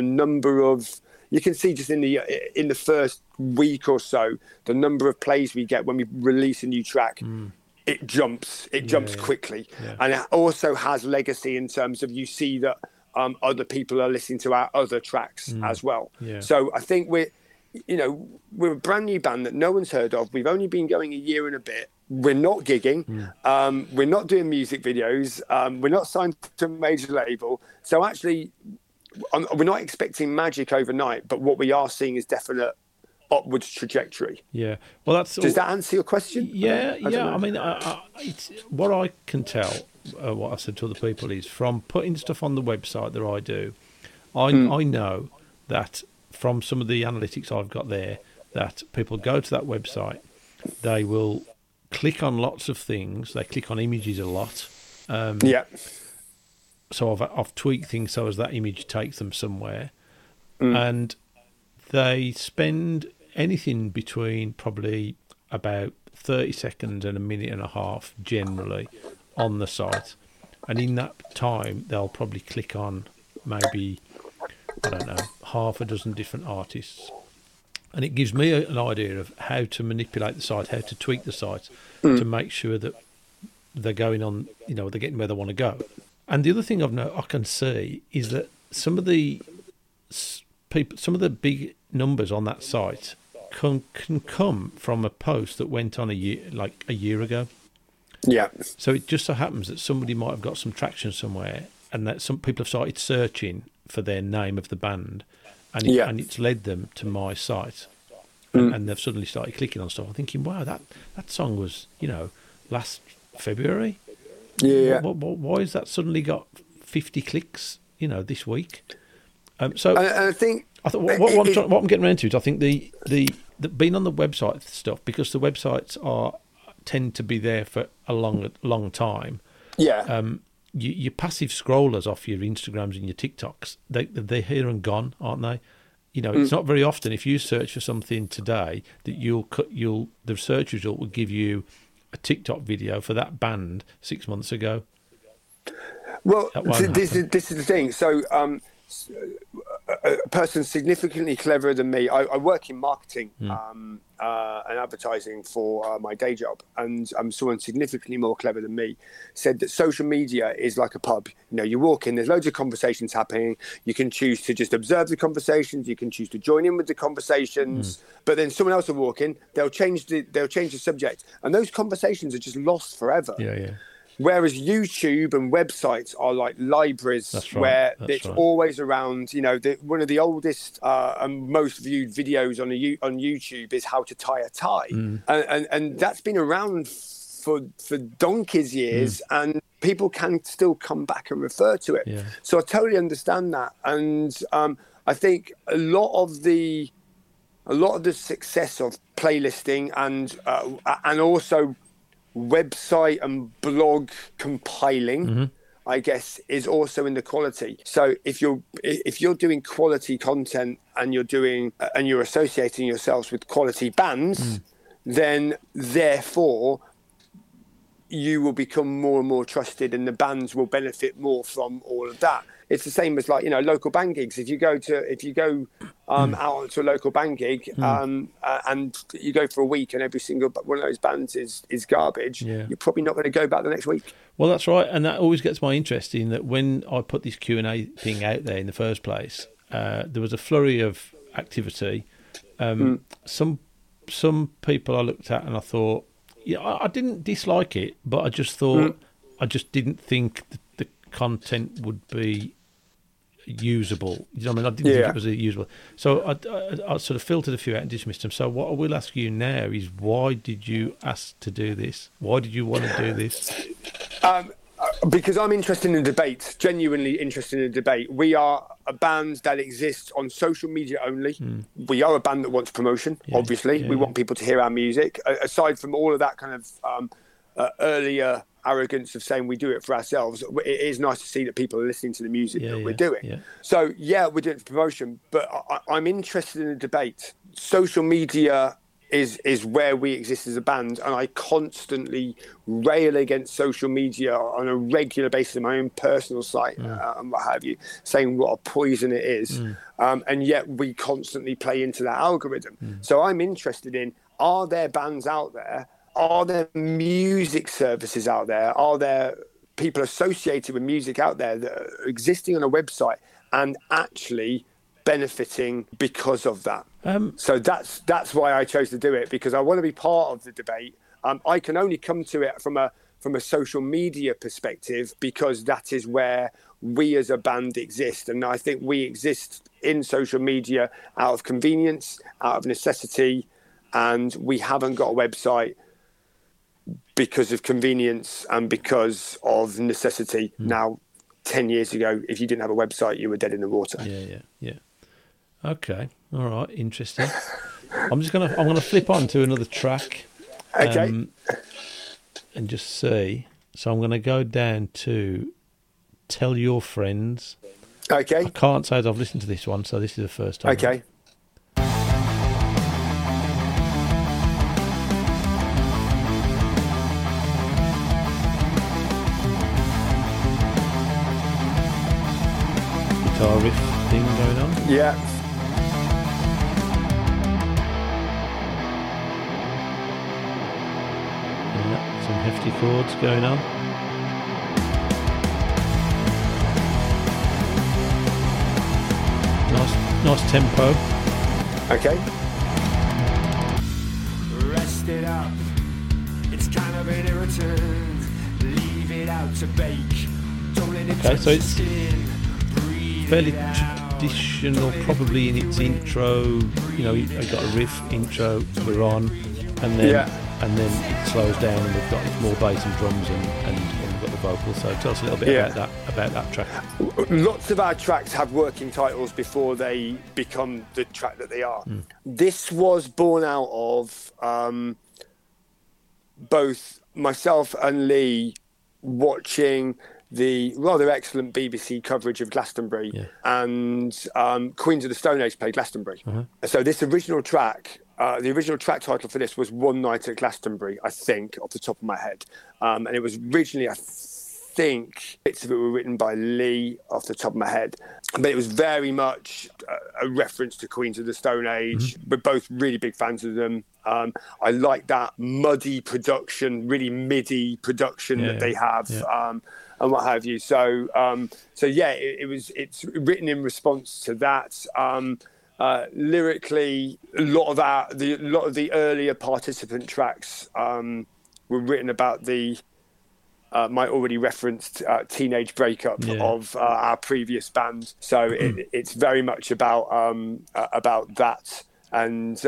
you can see just in the first week or so, the number of plays we get when we release a new track. It jumps quickly, and it also has legacy in terms of you see that. Other people are listening to our other tracks as well. So I think we're a brand new band that no one's heard of. We've only been going a year and a bit. We're not gigging. We're not doing music videos. We're not signed to a major label. So actually, we're not expecting magic overnight, but what we are seeing is definite upwards trajectory. Well, does that answer your question? I mean, it's what I can tell. What I've said to other people is from putting stuff on the website that I do, I know that from some of the analytics I've got there, that people go to that website, they will click on lots of things. They click on images a lot. So I've tweaked things so as that image takes them somewhere, and they spend anything between probably about 30 seconds and a minute and a half generally on the site, and in that time they'll probably click on maybe, I don't know, half a dozen different artists, and it gives me an idea of how to manipulate the site, how to tweak the site to make sure that they're going on, they're getting where they want to go. And the other thing I can see is that some of the big numbers on that site can come from a post that went on a year ago. So it just so happens that somebody might have got some traction somewhere, and that some people have started searching for their name of the band, and it's led them to my site, and they've suddenly started clicking on stuff. I'm thinking, wow, that song was last February. Why has that suddenly got 50 clicks? This week. So I think what I'm getting around to is I think the being on the website stuff, because the websites tend to be there for a long time. Your passive scrollers off your Instagrams and your TikToks, they're here and gone, aren't they? It's not very often if you search for something today that the search result will give you a TikTok video for that band 6 months ago. Well, That won't this is the thing. So, a person significantly cleverer than me. I work in marketing and advertising for my day job, and someone significantly more clever than me said that social media is like a pub. You know, you walk in, there's loads of conversations happening. You can choose to just observe the conversations. You can choose to join in with the conversations. But then someone else will walk in. They'll change the subject, and those conversations are just lost forever. Yeah. Whereas YouTube and websites are like libraries where it's always around. You know, one of the oldest and most viewed videos on YouTube is how to tie a tie, and that's been around for donkey's years, and people can still come back and refer to it. Yeah. So I totally understand that, and I think a lot of the success of playlisting and also website and blog compiling, I guess, is also in the quality. So if you're doing quality content and you're associating yourselves with quality bands, then therefore you will become more and more trusted, and the bands will benefit more from all of that. It's the same as, like, you know, local band gigs. If you go out to a local band gig and you go for a week and every single one of those bands is garbage, you're probably not going to go back the next week. Well, that's right, and that always gets my interest in that when I put this Q&A thing out there in the first place, there was a flurry of activity. Some people I looked at and I thought, I didn't dislike it, but I just thought I just didn't think the content would be usable. You know what I mean? I didn't think it was usable. So I sort of filtered a few out and dismissed them. So what I will ask you now is, why did you ask to do this? Why did you want to do this? Because I'm interested in debate, genuinely interested in debate. We are a band that exists on social media only. We are a band that wants promotion, obviously. We want people to hear our music. Aside from all of that kind of earlier arrogance of saying we do it for ourselves, it is nice to see that people are listening to the music that we're doing. So, we're doing it for promotion, but I'm interested in the debate. Social media is where we exist as a band, and I constantly rail against social media on a regular basis on my own personal site and what have you, saying what a poison it is, and yet we constantly play into that algorithm. So I'm interested in, are there bands out there? Are there music services out there? Are there people associated with music out there that are existing on a website and actually benefiting because of that? So that's why I chose to do it, because I want to be part of the debate. I can only come to it from a social media perspective, because that is where we as a band exist. And I think we exist in social media out of convenience, out of necessity, and we haven't got a website because of convenience and because of necessity. Now, 10 years ago, if you didn't have a website, you were dead in the water. Yeah. Okay, all right, interesting. I'm gonna flip on to another track. Okay. And just see. So I'm gonna go down to Tell Your Friends. Okay. I can't say that I've listened to this one, so this is the first time. Okay. Guitar riff thing going on. Yeah. Some hefty chords going on. Nice tempo. Okay. Rest it up. It's kind of an irritant. Leave it out to bake. Don't let it touch the skin. Fairly traditional, probably in its intro. You know, I got a riff intro, we're on, and then it slows down, and we've got more bass and drums, and we've got the vocals. So tell us a little bit about that track. Lots of our tracks have working titles before they become the track that they are. This was born out of both myself and Lee watching the rather excellent BBC coverage of Glastonbury, and Queens of the Stone Age played Glastonbury. So this original track, the original track title for this was One Night at Glastonbury, I think, off the top of my head. And it was originally, I think bits of it were written by Lee off the top of my head, but it was very much a reference to Queens of the Stone Age. We're both really big fans of them. I like that muddy production, really MIDI production that they have, and what have you. So it's written in response to that. Lyrically, a lot of the earlier participant tracks were written about the my already referenced teenage breakup of our previous band. So it's very much about that. And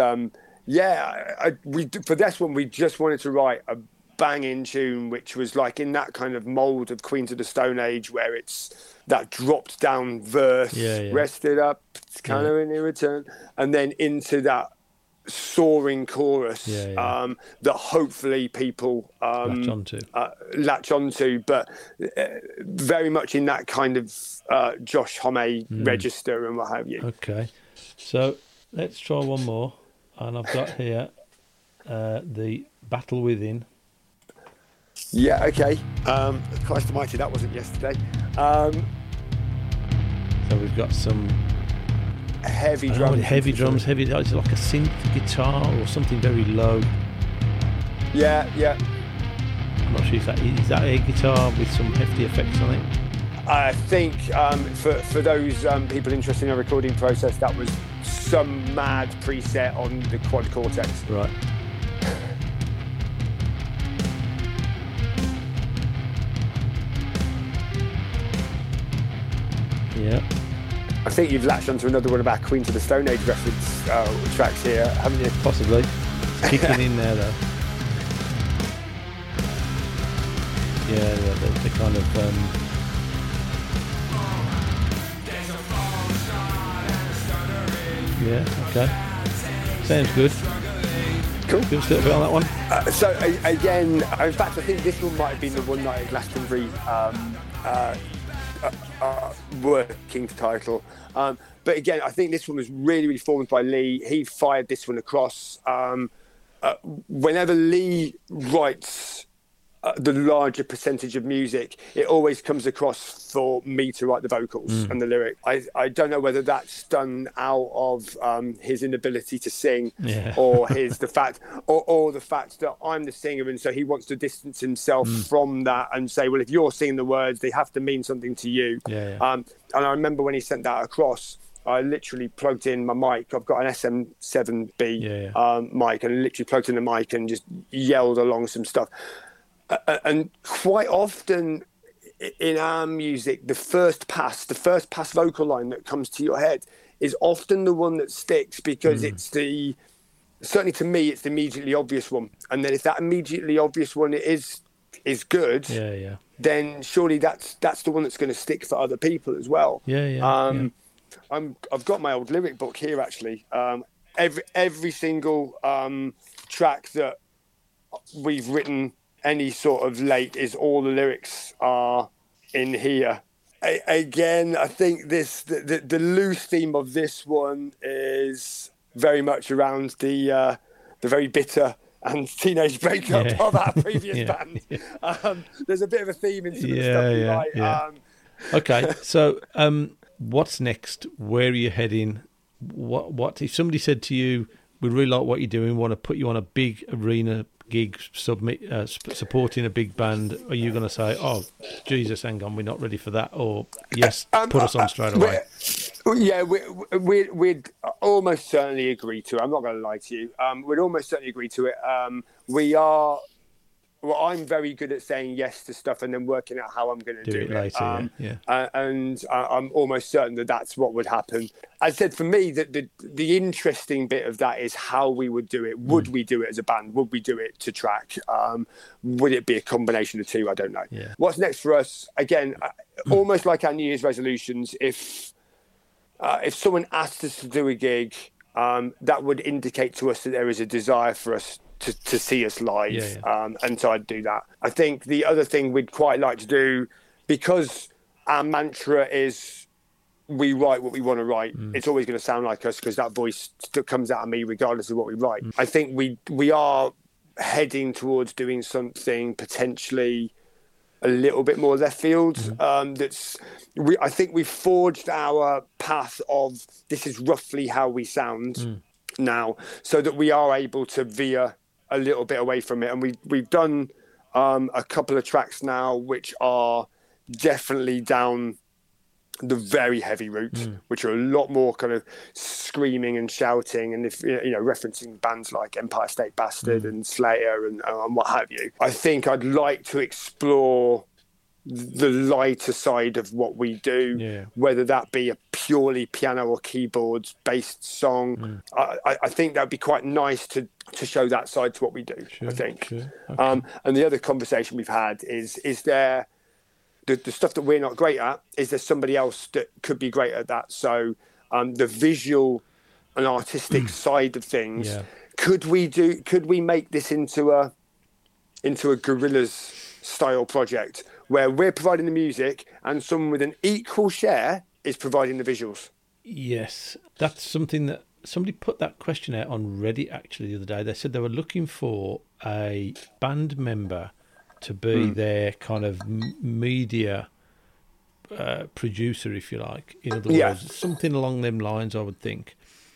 for this one, we just wanted to write a banging tune, which was like in that kind of mold of Queens of the Stone Age, where it's that dropped down verse, rested up, it's kind of in return, and then into that soaring chorus that hopefully people latch onto, but very much in that kind of Josh Homme register and what have you. Okay, so let's try one more, and I've got here the Battle Within. Yeah, okay. Christ almighty, that wasn't yesterday. So we've got some heavy drums. Heavy drums, heavy. It's like a synth guitar or something very low. Yeah. I'm not sure if that is that a guitar with some hefty effects on it. I think for those people interested in the recording process, that was some mad preset on the Quad Cortex. Right. Yeah. I think you've latched onto another one of our Queens of the Stone Age reference tracks here, haven't you? Possibly. It's kicking in there, though. Yeah, the kind of... Yeah, okay. Sounds good. Cool. Give us a little bit on that one. So, again, in fact, I think this one might have been the One Night at Glastonbury working title. But again, I think this one was really, really formed by Lee. He fired this one across. Whenever Lee writes the larger percentage of music, it always comes across for me to write the vocals and the lyric. I don't know whether that's done out of his inability to sing, or the fact that I'm the singer, and so he wants to distance himself from that and say, well, if you're singing the words, they have to mean something to you. And I remember when he sent that across, I literally plugged in my mic. I've got an SM7B mic, and I literally plugged in the mic and just yelled along some stuff. And quite often in our music, the first pass vocal line that comes to your head is often the one that sticks, because it's certainly to me, it's the immediately obvious one. And then if that immediately obvious one is good, then surely that's the one that's going to stick for other people as well. I've got my old lyric book here, actually. Every single track that we've written any sort of late is all the lyrics are in here. Again, I think the loose theme of this one is very much around the very bitter and teenage breakup of our previous band. There's a bit of a theme into the stuff we write. Okay, so what's next? Where are you heading? What if somebody said to you, we really like what you're doing, want to put you on a big arena gig, supporting a big band? Are you going to say, oh Jesus, hang on, we're not ready for that, or yes, put us on straight away? We'd almost certainly agree to it. I'm not going to lie to you. We'd almost certainly agree to it. I'm very good at saying yes to stuff and then working out how I'm going to do it later. And I'm almost certain that that's what would happen. As I said, for me, the interesting bit of that is how we would do it. Would we do it as a band? Would we do it to track? Would it be a combination of two? I don't know. What's next for us? Again, almost like our New Year's resolutions. If someone asked us to do a gig, that would indicate to us that there is a desire for us to see us live. And so I'd do that. I think the other thing we'd quite like to do, because our mantra is we write what we want to write, it's always going to sound like us, because that voice still comes out of me regardless of what we write. I think we are heading towards doing something potentially a little bit more left field. I think we forged our path of this is roughly how we sound now, so that we are able to veer a little bit away from it. And we've done a couple of tracks now which are definitely down the very heavy route, which are a lot more kind of screaming and shouting, and if referencing bands like Empire State Bastard and Slayer and what have you. I think I'd like to explore the lighter side of what we do, whether that be a purely piano or keyboards based song. I think that'd be quite nice to show that side to what we do. I think. Okay. And the other conversation we've had is there the stuff that we're not great at, is there somebody else that could be great at that? So the visual and artistic side of things, could we make this into a Gorillaz style project where we're providing the music and someone with an equal share is providing the visuals? Yes, that's something that somebody put that question out on Reddit actually the other day. They said they were looking for a band member to be their kind of media producer, if you like. In other words, something along them lines, I would think.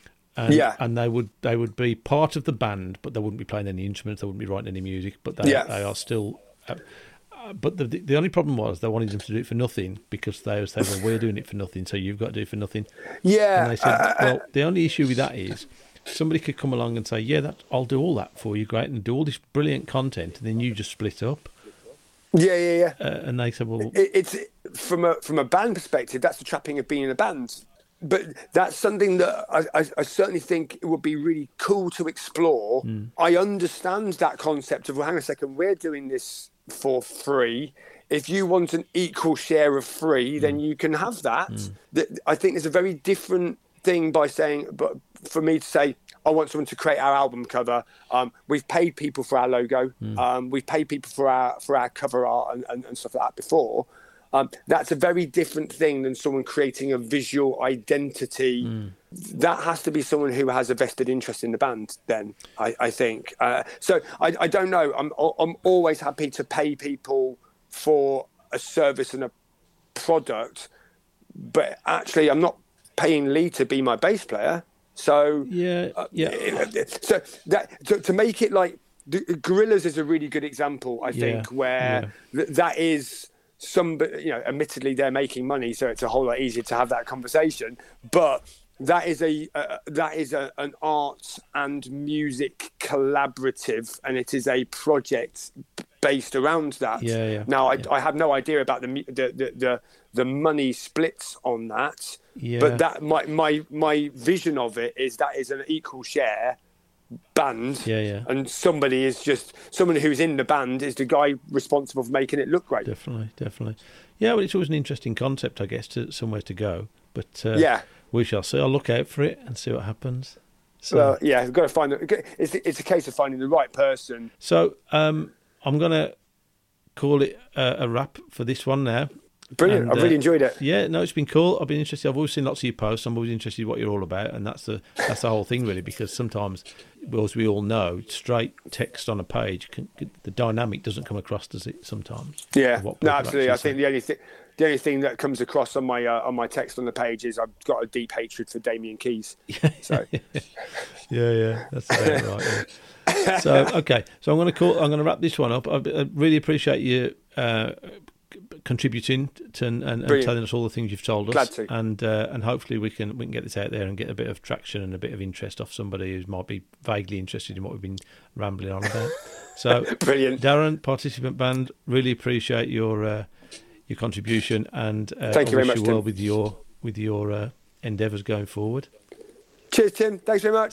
And they would be part of the band, but they wouldn't be playing any instruments, they wouldn't be writing any music, but they are still. But the only problem was they wanted them to do it for nothing, because they said, well, we're doing it for nothing, so you've got to do it for nothing. Yeah. And they said, well, the only issue with that is somebody could come along and say, I'll do all that for you, great, and do all this brilliant content, and then you just split up. Yeah. And they said, well, it's from a band perspective, that's the trapping of being in a band. But that's something that I certainly think it would be really cool to explore. I understand that concept of, well, hang on a second, we're doing this for free. If you want an equal share of free, then you can have that. I think there's a very different thing by saying, but for me to say, I want someone to create our album cover. We've paid people for our logo. We've paid people for our cover art and stuff like that before. That's a very different thing than someone creating a visual identity. That has to be someone who has a vested interest in the band, then, I think. So I don't know. I'm always happy to pay people for a service and a product, but actually I'm not paying Lee to be my bass player. So so that to make it like Gorillaz is a really good example, I think, where that is somebody, admittedly they're making money, so it's a whole lot easier to have that conversation. But that is an art and music collaborative, and it is a project based around that. Now I have no idea about the money splits on that. But that my vision of it is that is an equal share band. And somebody who's in the band is the guy responsible for making it look great. Definitely. Yeah, well, it's always an interesting concept, I guess, to somewhere to go. But we shall see. I'll look out for it and see what happens. So, well, we've got to find it's a case of finding the right person. So I'm going to call it a wrap for this one now. Brilliant. I've really enjoyed it. Yeah, no, it's been cool. I've been interested. I've always seen lots of your posts. I'm always interested in what you're all about, and that's the whole thing, really, because sometimes, as we all know, straight text on a page, the dynamic doesn't come across, does it, sometimes? Yeah, no, absolutely. I think the only thing that comes across on my text on the page is I've got a deep hatred for Damien Keys. So. yeah, that's about right. Yeah. So, okay, so I'm going to wrap this one up. I really appreciate you contributing to and telling us all the things you've told us. Glad to. And hopefully we can get this out there and get a bit of traction and a bit of interest off somebody who might be vaguely interested in what we've been rambling on about. So, brilliant, Darren, participant band, really appreciate your contribution, and thank you very much, well with your endeavours going forward. Cheers, Tim. Thanks very much.